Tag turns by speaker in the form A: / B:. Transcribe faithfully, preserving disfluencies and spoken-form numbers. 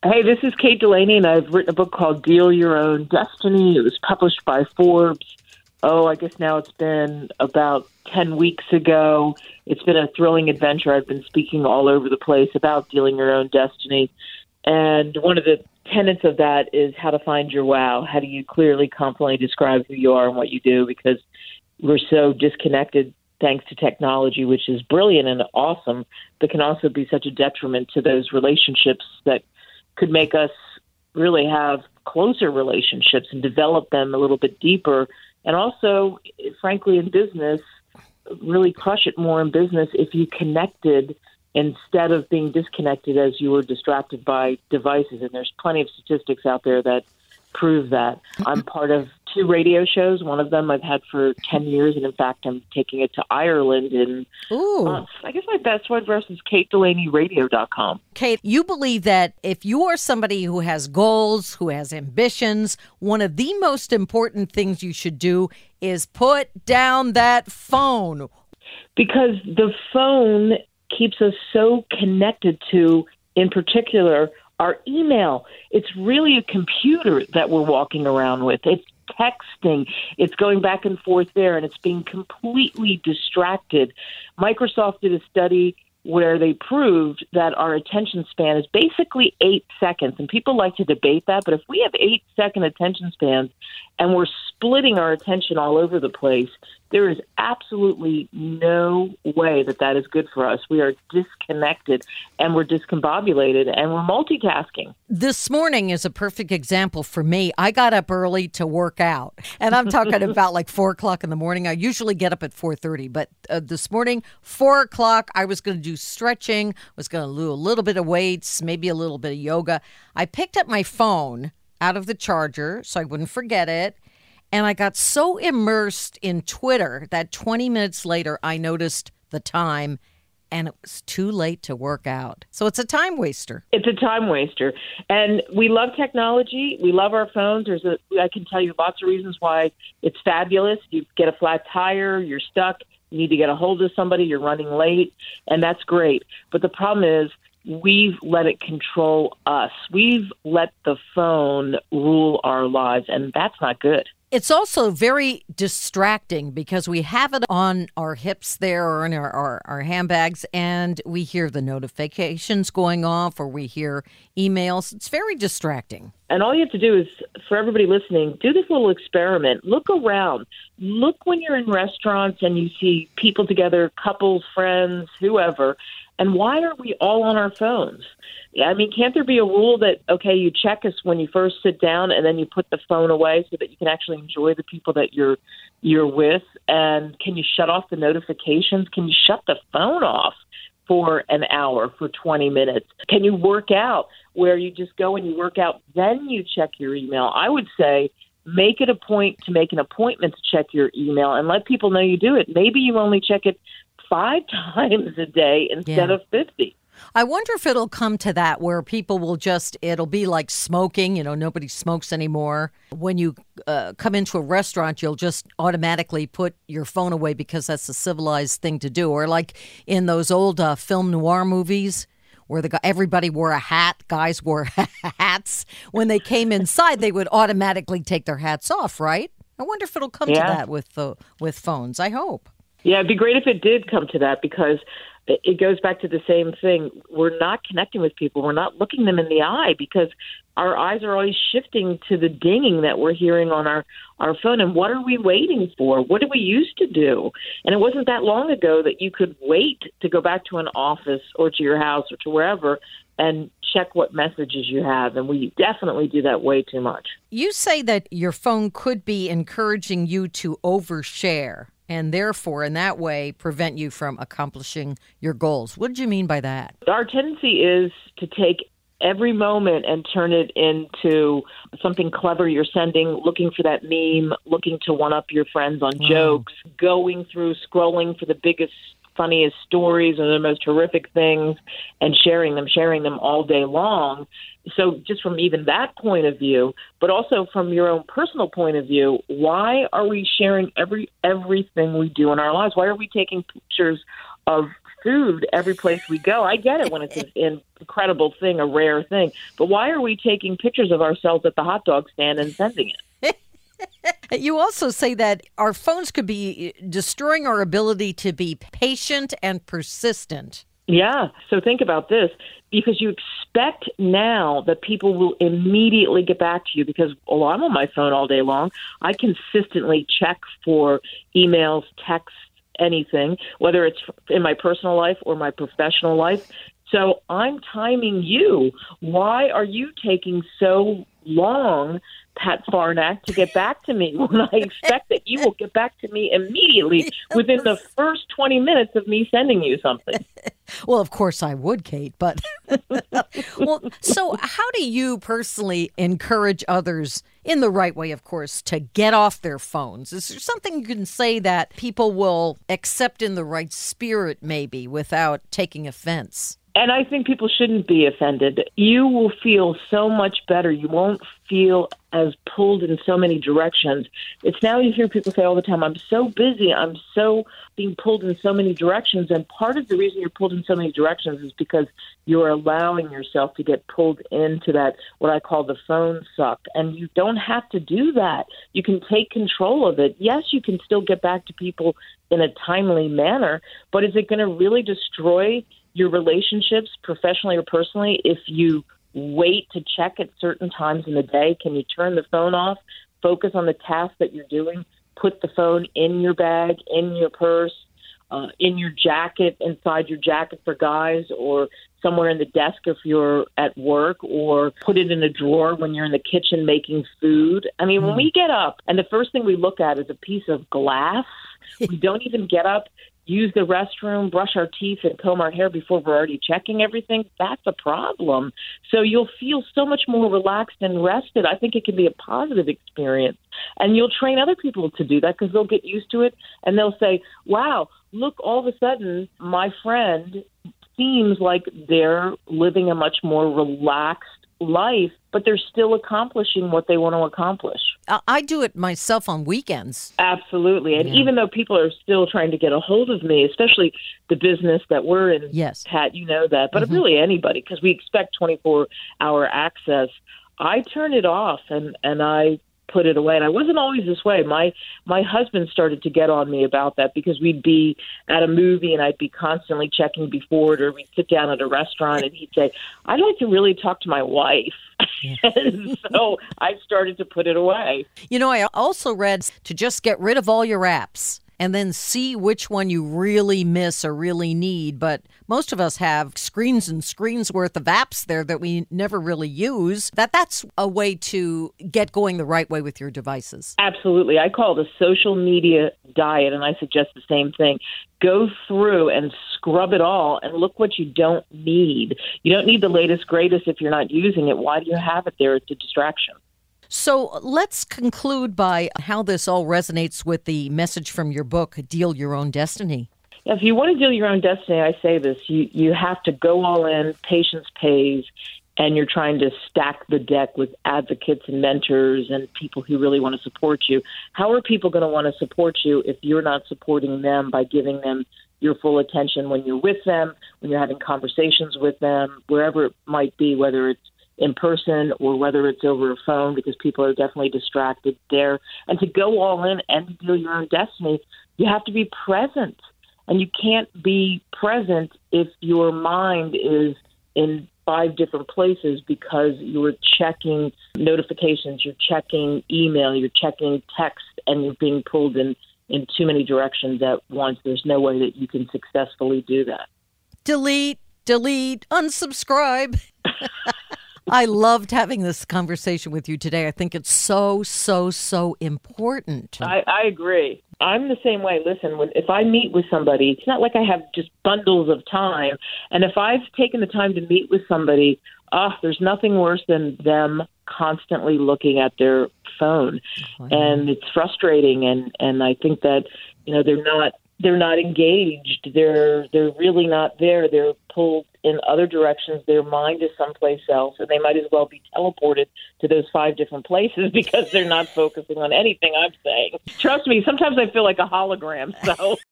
A: Hey, this is Kate Delaney, and I've written a book called Deal Your Own Destiny. It was published by Forbes. Oh, I guess now it's been about ten weeks ago. It's been a thrilling adventure. I've been speaking all over the place about dealing your own destiny. And one of the tenets of that is how to find your wow. How do you clearly, confidently describe who you are and what you do? Because we're so disconnected thanks to technology, which is brilliant and awesome, but can also be such a detriment to those relationships that could make us really have closer relationships and develop them a little bit deeper. And also, frankly, in business, really crush it more in business if you connected instead of being disconnected as you were distracted by devices. And there's plenty of statistics out there that prove that. I'm part of two radio shows. One of them I've had for ten years, and in fact, I'm taking it to Ireland in
B: Ooh.
A: months. I guess my best address is kate delaney radio dot com.
B: Kate, you believe that if you are somebody who has goals, who has ambitions, one of the most important things you should do is put down that phone.
A: Because the phone keeps us so connected to, in particular, our email. It's really a computer that we're walking around with. It's texting. It's going back and forth there, and it's being completely distracted. Microsoft did a study where they proved that our attention span is basically eight seconds. And people like to debate that, but if we have eight second attention spans and we're splitting our attention all over the place, there is absolutely no way that that is good for us. We are disconnected and we're discombobulated and we're multitasking.
B: This morning is a perfect example for me. I got up early to work out, and I'm talking about like four o'clock in the morning. I usually get up at four thirty, but uh, this morning, four o'clock, I was going to do stretching, was going to do a little bit of weights, maybe a little bit of yoga. I picked up my phone out of the charger so I wouldn't forget it. And I got so immersed in Twitter that twenty minutes later, I noticed the time, and it was too late to work out. So it's a time waster.
A: It's a time waster. And we love technology. We love our phones. There's a, I can tell you lots of reasons why it's fabulous. You get a flat tire, you're stuck, you need to get a hold of somebody, you're running late, and that's great. But the problem is, we've let it control us. We've let the phone rule our lives, and that's not good.
B: It's also very distracting because we have it on our hips there or in our, our, our handbags, and we hear the notifications going off or we hear emails. It's very distracting.
A: And all you have to do is, for everybody listening, do this little experiment. Look around. Look when you're in restaurants and you see people together, couples, friends, whoever, and why are we all on our phones? I mean, can't there be a rule that, okay, you check us when you first sit down and then you put the phone away so that you can actually enjoy the people that you're you're with? And can you shut off the notifications? Can you shut the phone off for an hour, for twenty minutes? Can you work out where you just go and you work out, then you check your email? I would say make it a point to make an appointment to check your email and let people know you do it. Maybe you only check it five times a day instead
B: yeah.
A: of fifty.
B: I wonder if it'll come to that where people will just, it'll be like smoking, you know, nobody smokes anymore. When you uh, come into a restaurant, you'll just automatically put your phone away because that's a civilized thing to do. Or like in those old uh, film noir movies where the guy, everybody wore a hat, guys wore hats. When they came inside, they would automatically take their hats off, right? I wonder if it'll come
A: yeah.
B: to that with uh, with phones. I hope.
A: Yeah, it'd be great if it did come to that, because it goes back to the same thing. We're not connecting with people. We're not looking them in the eye because our eyes are always shifting to the dinging that we're hearing on our, our phone. And what are we waiting for? What did we used to do? And it wasn't that long ago that you could wait to go back to an office or to your house or to wherever and check what messages you have. And we definitely do that way too much.
B: You say that your phone could be encouraging you to overshare, and therefore, in that way, prevent you from accomplishing your goals. What did you mean by that?
A: Our tendency is to take every moment and turn it into something clever you're sending, looking for that meme, looking to one-up your friends on
B: wow.
A: jokes, going through, scrolling for the biggest, funniest stories or the most horrific things and sharing them, sharing them all day long. So just from even that point of view, but also from your own personal point of view, why are we sharing every everything we do in our lives? Why are we taking pictures of food every place we go. I get it when it's an incredible thing, a rare thing. But why are we taking pictures of ourselves at the hot dog stand and sending it?
B: You also say that our phones could be destroying our ability to be patient and persistent.
A: Yeah. So think about this, because you expect now that people will immediately get back to you because, oh, I'm on my phone all day long. I consistently check for emails, texts, anything, whether it's in my personal life or my professional life. So I'm timing you. Why are you taking so long, Pat Farnack, to get back to me when I expect that you will get back to me immediately within the first twenty minutes of me sending you something?
B: Well, of course I would, Kate, but well, so how do you personally encourage others in the right way, of course, to get off their phones? Is there something you can say that people will accept in the right spirit, maybe, without taking offense?
A: And I think people shouldn't be offended. You will feel so much better. You won't feel as pulled in so many directions. It's now you hear people say all the time, I'm so busy, I'm so being pulled in so many directions. And part of the reason you're pulled in so many directions is because you're allowing yourself to get pulled into that, what I call the phone suck. And you don't have to do that. You can take control of it. Yes, you can still get back to people in a timely manner, but is it going to really destroy your relationships, professionally or personally, if you wait to check at certain times in the day? Can you turn the phone off, focus on the task that you're doing, put the phone in your bag, in your purse, uh, in your jacket, inside your jacket for guys, or somewhere in the desk if you're at work, or put it in a drawer when you're in the kitchen making food? I mean, mm. when we get up and the first thing we look at is a piece of glass, we don't even get up, use the restroom, brush our teeth, and comb our hair before we're already checking everything, that's a problem. So you'll feel so much more relaxed and rested. I think it can be a positive experience. And you'll train other people to do that because they'll get used to it, and they'll say, wow, look, all of a sudden, my friend seems like they're living a much more relaxed life, but they're still accomplishing what they want to accomplish.
B: I do it myself on weekends.
A: Absolutely. And yeah. even though people are still trying to get a hold of me, especially the business that we're in,
B: yes.
A: Pat, you know that, but
B: mm-hmm.
A: really anybody, because we expect twenty-four hour access, I turn it off and, and I put it away. And I wasn't always this way. My my husband started to get on me about that because we'd be at a movie and I'd be constantly checking before it, or we'd sit down at a restaurant and he'd say, I'd like to really talk to my wife. Yeah. And so I started to put it away.
B: You know, I also read to just get rid of all your apps and then see which one you really miss or really need. But most of us have screens and screens worth of apps there that we never really use. That that's a way to get going the right way with your devices.
A: Absolutely. I call it a social media diet, and I suggest the same thing. Go through and scrub it all and look what you don't need. You don't need the latest, greatest if you're not using it. Why do you have it there? It's a distraction.
B: So let's conclude by how this all resonates with the message from your book, Deal Your Own Destiny.
A: If you want to deal your own destiny, I say this, you, you have to go all in, patience pays, and you're trying to stack the deck with advocates and mentors and people who really want to support you. How are people going to want to support you if you're not supporting them by giving them your full attention when you're with them, when you're having conversations with them, wherever it might be, whether it's in person or whether it's over a phone, because people are definitely distracted there. And to go all in and to deal your own destiny, you have to be present. And you can't be present if your mind is in five different places because you're checking notifications, you're checking email, you're checking text, and you're being pulled in, in too many directions at once. There's no way that you can successfully do that.
B: Delete, delete, unsubscribe. I loved having this conversation with you today. I think it's so, so, so important.
A: I, I agree. I'm the same way. Listen, when, if I meet with somebody, it's not like I have just bundles of time. And if I've taken the time to meet with somebody, ah, there's nothing worse than them constantly looking at their phone. Oh, and it's frustrating. And, and I think that, you know, they're not they're not engaged. They're they're really not there. They're pulled in other directions. Their mind is someplace else, and they might as well be teleported to those five different places because they're not focusing on anything I'm saying. Trust me, sometimes I feel like a hologram. So